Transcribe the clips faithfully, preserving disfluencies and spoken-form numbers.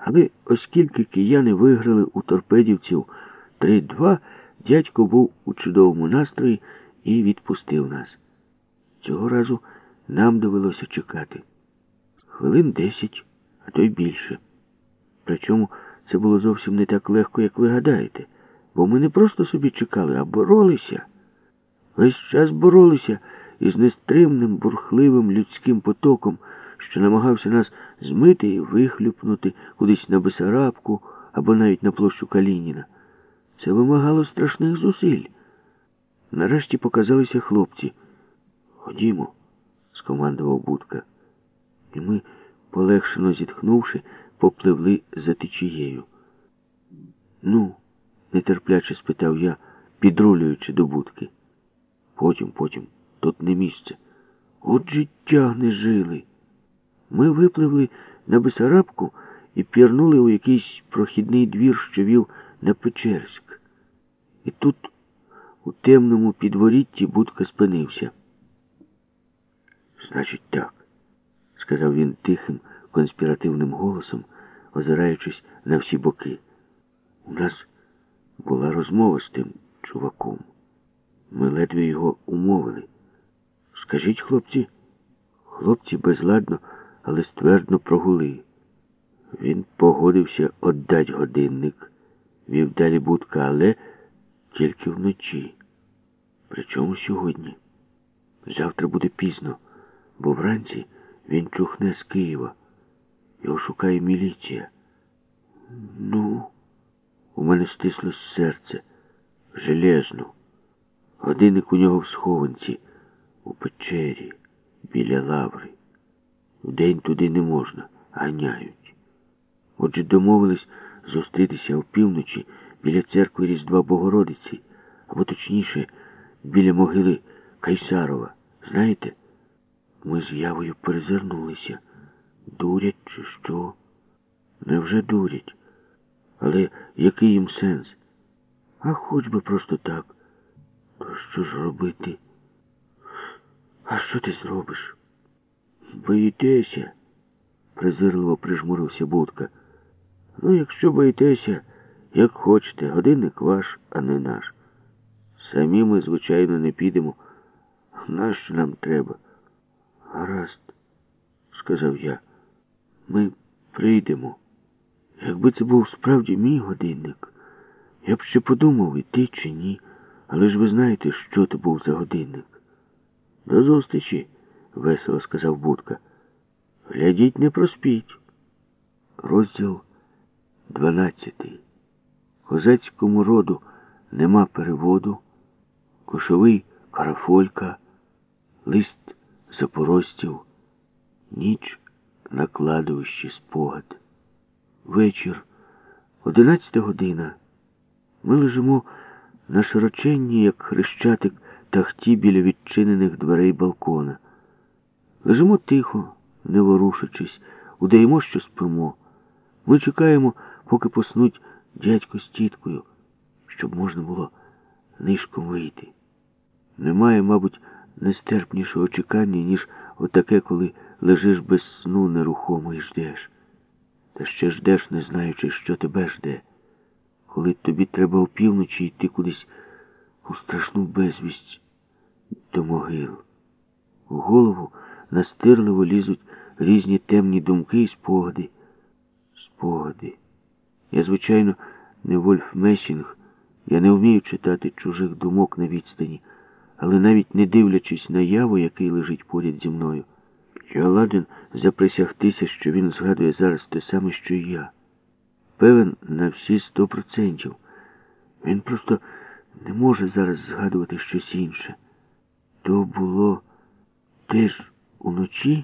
Але оскільки кияни виграли у торпедівців три-два, дядько був у чудовому настрої і відпустив нас. Цього разу нам довелося чекати. Хвилин десять, а то й більше. Причому це було зовсім не так легко, як ви гадаєте. Бо ми не просто собі чекали, а боролися. Весь час боролися із нестримним, бурхливим людським потоком, що намагався нас змити і вихлюпнути кудись на Бесарабку або навіть на площу Калініна. Це вимагало страшних зусиль. Нарешті показалися хлопці. «Ходімо», — скомандував Будка. І ми, полегшено зітхнувши, попливли за течією. «Ну?» — нетерпляче спитав я, підрулюючи до будки. «Потім, потім. Тут не місце. От життя не жили». Ми випливли на Бесарабку і пірнули у якийсь прохідний двір, що вів на Печерськ. І тут, у темному підворітті, Будка спинився. «Значить так», — сказав він тихим, конспіративним голосом, озираючись на всі боки. «У нас була розмова з тим чуваком. Ми ледве його умовили. Скажіть, хлопці?» Хлопці безладно, але ствердно прогули. Він погодився отдать годинник, вів далі Будка, але тільки вночі. Причому сьогодні. Завтра буде пізно, бо вранці він чухне з Києва. Його шукає міліція. Ну, у мене стислось серце. Железно. Годинник у нього в схованці, у печері, біля лаври. Вдень туди не можна, ганяють. Отже, домовились зустрітися опівночі біля церкви Різдва Богородиці, або точніше, біля могили Кайсарова. Знаєте, ми з Явою перезирнулися. Дурять чи що? Невже дурять? Але який їм сенс? А хоч би просто так. То що ж робити? А що ти зробиш? Боїтеся? Презирливо прижмурився Будка. Ну, якщо боїтеся, як хочете, годинник ваш, а не наш. Самі ми, звичайно, не підемо. Нащо нам треба? Гаразд, сказав я. Ми прийдемо. Якби це був справді мій годинник, я б ще подумав, іти чи ні. Але ж ви знаєте, що це був за годинник. До зустрічі, весело сказав Будка. Глядіть, не проспіть. Розділ дванадцятий. Козацькому роду нема переводу. Кошовий Карафолька. Лист запорожців. Ніч на кладовищі спогад. Вечір. Одинадцята година. Ми лежимо на широченній, як хрещатик, тахті біля відчинених дверей балкона. Лежимо тихо, не ворушачись, удаємо, що спимо. Ми чекаємо, поки поснуть дядько з тіткою, щоб можна було нишком вийти. Немає, мабуть, нестерпнішого чекання, ніж отаке, коли лежиш без сну нерухомо і ждеш. Та ще ждеш, не знаючи, що тебе жде. Коли тобі треба опівночі йти кудись у страшну безвість до могил. У голову настирливо лізуть різні темні думки і спогади. Спогади. Я, звичайно, не Вольф Месінг, я не вмію читати чужих думок на відстані, але навіть не дивлячись на Яву, який лежить поряд зі мною, я ладен заприсягтися, що він згадує зараз те саме, що і я. Певен на всі сто процентів. Він просто не може зараз згадувати щось інше. То було теж уночі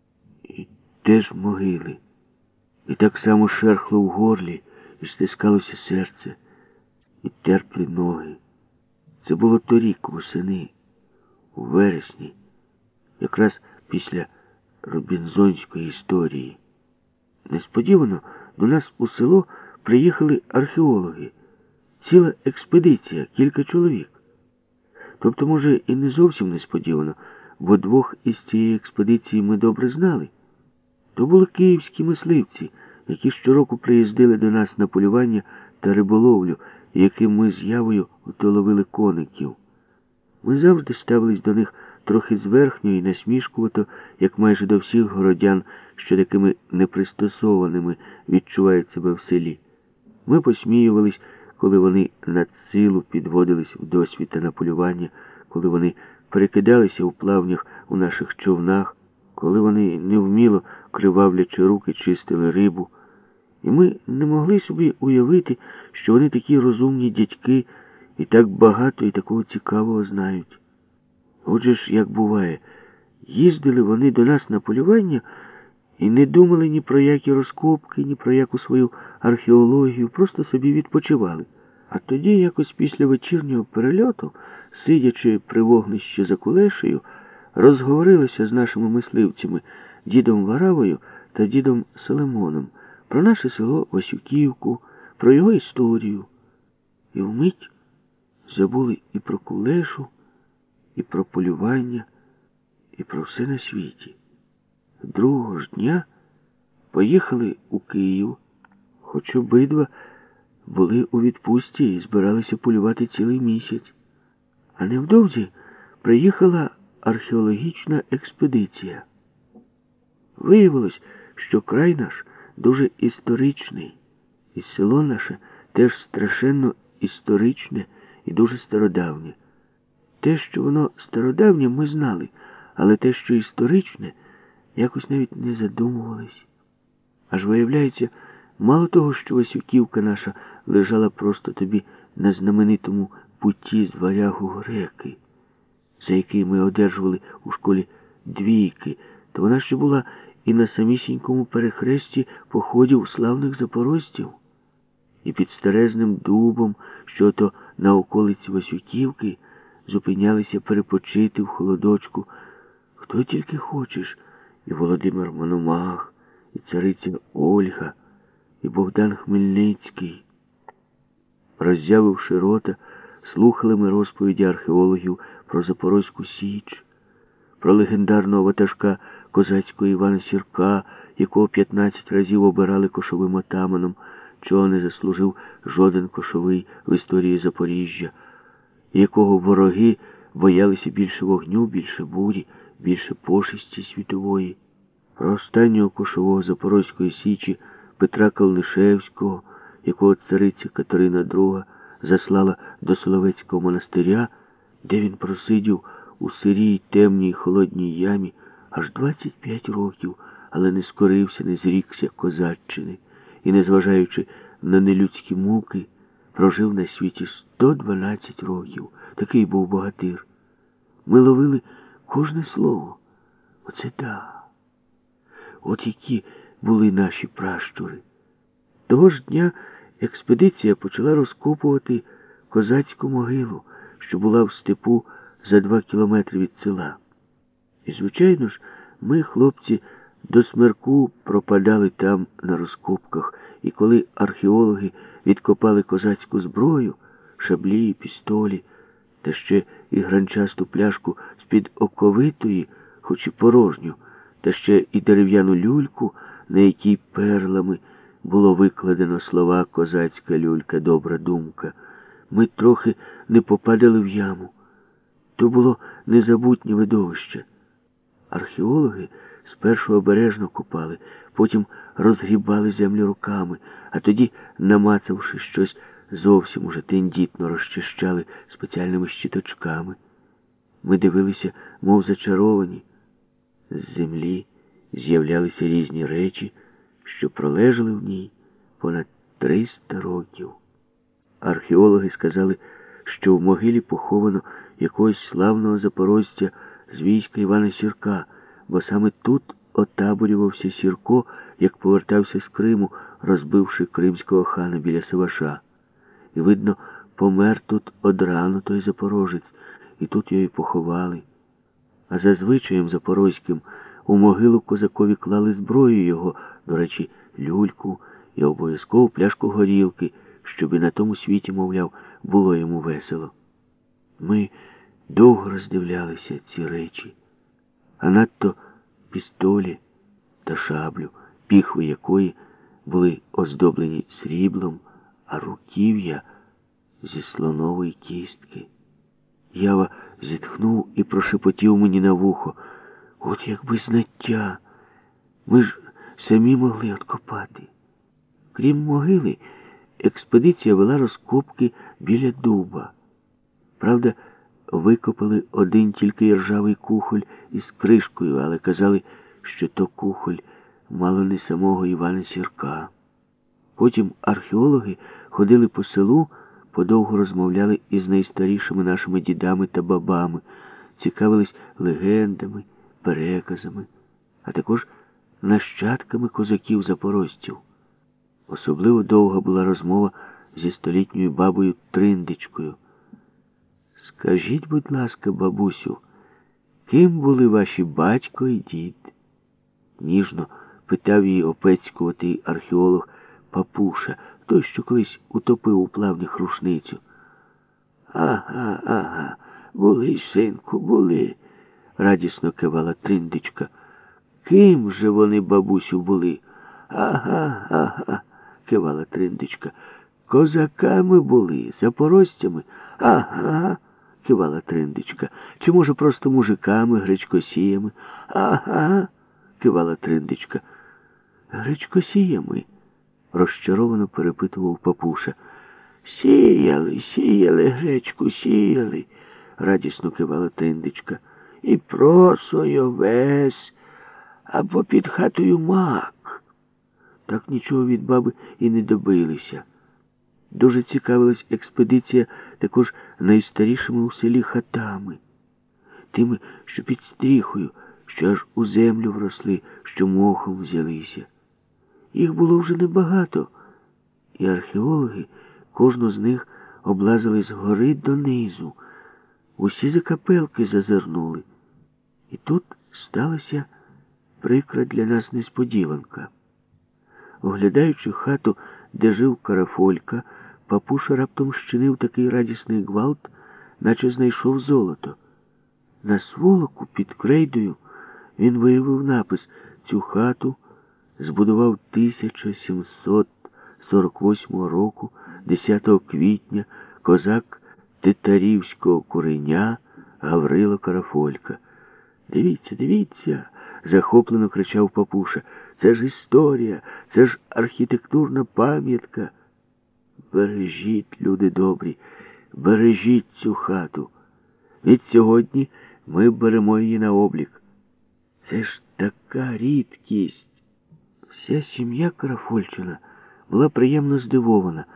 і теж могили. І так само шерхло в горлі, і стискалося серце, і терпли ноги. Це було торік, восени, у вересні, якраз після Робінзонської історії. Несподівано до нас у село приїхали археологи. Ціла експедиція, кілька чоловік. Тобто, може, і не зовсім несподівано, бо двох із цієї експедиції ми добре знали. То були київські мисливці, які щороку приїздили до нас на полювання та риболовлю, і яким ми з Явою ото ловили коників. Ми завжди ставились до них трохи зверхньо і насмішкувато, як майже до всіх городян, що такими непристосованими відчувають себе в селі. Ми посміювались, коли вони надсилу підводились в досвіта на полювання, коли вони перекидалися у плавнях у наших човнах, коли вони невміло, кривавлячи руки, чистили рибу. І ми не могли собі уявити, що вони такі розумні дядьки і так багато і такого цікавого знають. Отже ж, як буває, їздили вони до нас на полювання і не думали ні про які розкопки, ні про яку свою археологію, просто собі відпочивали. А тоді, якось після вечірнього перельоту, сидячи при вогнищі за кулешею, розговорилися з нашими мисливцями, дідом Варавою та дідом Соломоном, про наше село Васюківку, про його історію. І вмить забули і про кулешу, і про полювання, і про все на світі. Другого ж дня поїхали у Київ, хоч обидва були у відпустці і збиралися полювати цілий місяць. А невдовзі приїхала археологічна експедиція. Виявилось, що край наш дуже історичний, і село наше теж страшенно історичне і дуже стародавнє. Те, що воно стародавнє, ми знали, але те, що історичне, якось навіть не задумувались. Аж виявляється, мало того, що Васюківка наша лежала просто тобі на знаменитому путі з Варягу греки, за який ми одержували у школі двійки, то вона ще була і на самісінькому перехресті походів славних запорожців. І під старезним дубом, що то на околиці Васюківки, зупинялися перепочити в холодочку хто тільки хочеш, і Володимир Мономах, і цариця Ольга, і Богдан Хмельницький. Роззявивши рота, слухали ми розповіді археологів про Запорозьку Січ, про легендарного ватажка козацького Івана Сірка, якого п'ятнадцять разів обирали кошовим отаманом, чого не заслужив жоден кошовий в історії Запоріжжя, якого вороги боялися більше вогню, більше бурі, більше пошесті світової. Про останнього кошового Запорозької Січі Петра Калнишевського, якого цариця Катерина друга заслала до Соловецького монастиря, де він просидів у сирій, темній, холодній ямі аж двадцять п'ять років, але не скорився, не зрікся козаччини і, незважаючи на нелюдські муки, прожив на світі сто дванадцять років. Такий був богатир. Ми ловили кожне слово. Оце да. От які були наші пращури. Того ж дня експедиція почала розкопувати козацьку могилу, що була в степу за два кілометри від села. І, звичайно ж, ми, хлопці, до смерку пропадали там на розкопках, і коли археологи відкопали козацьку зброю, шаблі, пістолі, та ще і гранчасту пляшку з-під оковитої, хоч і порожню, та ще і дерев'яну люльку, на якій перлами було викладено слова «Козацька люлька, добра думка», ми трохи не попадали в яму. То було незабутнє видовище. Археологи спершу обережно копали, потім розгрібали землю руками, а тоді, намацавши щось, зовсім уже тендітно розчищали спеціальними щіточками. Ми дивилися, мов зачаровані. З землі з'являлися різні речі, що пролежали в ній понад триста років. Археологи сказали, що в могилі поховано якогось славного запорожця з війська Івана Сірка, бо саме тут отаборювався Сірко, як повертався з Криму, розбивши кримського хана біля Севаша. І, видно, помер тут одрано той запорожець, і тут його й поховали. А за звичаєм запорозьким у могилу козакові клали зброю його, до речі, люльку і обов'язково пляшку горілки, щоб і на тому світі, мовляв, було йому весело. Ми довго роздивлялися ці речі, а надто пістолі та шаблю, піхви якої були оздоблені сріблом, а руків'я зі слонової кістки. Ява зітхнув і прошепотів мені на вухо: «От якби знаття! Ми ж самі могли откопати». Крім могили, експедиція вела розкопки біля дуба. Правда, викопали один тільки ржавий кухоль із кришкою, але казали, що то кухоль мало не самого Івана Сірка. Потім археологи ходили по селу, подовго розмовляли із найстарішими нашими дідами та бабами, цікавились легендами, переказами, а також нащадками козаків-запорожців. Особливо довга була розмова зі столітньою бабою Триндичкою. «Скажіть, будь ласка, бабусю, ким були ваші батько і дід?» Ніжно питав її опецькуватий археолог Папуша, той, що колись утопив у плавнях рушницю. «Ага, ага, були, синку, були», — радісно кивала Триндичка. «Ким же вони, бабусю, були?» «Ага, ага», — кивала Триндичка. «Козаками були, запорожцями?» «Ага», — кивала Триндичка. «Чи, може, просто мужиками, гречкосіями?» «Ага», — кивала Триндичка. «Гречкосіями?» — розчаровано перепитував Папуша. «Сіяли, сіяли гречку, сіяли», — радісно кивала Триндичка. «І просо, й овес, а попід хатою мак». Так нічого від баби і не добилися. Дуже цікавилась експедиція також найстарішими у селі хатами. Тими, що під стріхою, що аж у землю вросли, що мохом взялися. Їх було вже небагато, і археологи кожну з них облазили згори донизу. Усі закапелки зазирнули. І тут сталася прикра для нас несподіванка. Оглядаючи хату, де жив Карафолька, Папуша раптом щинив такий радісний гвалт, наче знайшов золото. На сволоку під крейдою він виявив напис: «Цю хату збудував тисяча сімсот сорок восьмого року, десятого квітня, козак Титарівського куреня Гаврило Карафолька». «Дивіться, дивіться!» — захоплено кричав Папуша. «Це ж історія, це ж архітектурна пам'ятка. Бережіть, люди добрі, бережіть цю хату. Від сьогодні ми беремо її на облік. Це ж така рідкість». Вся сім'я Карафольчина була приємно здивована.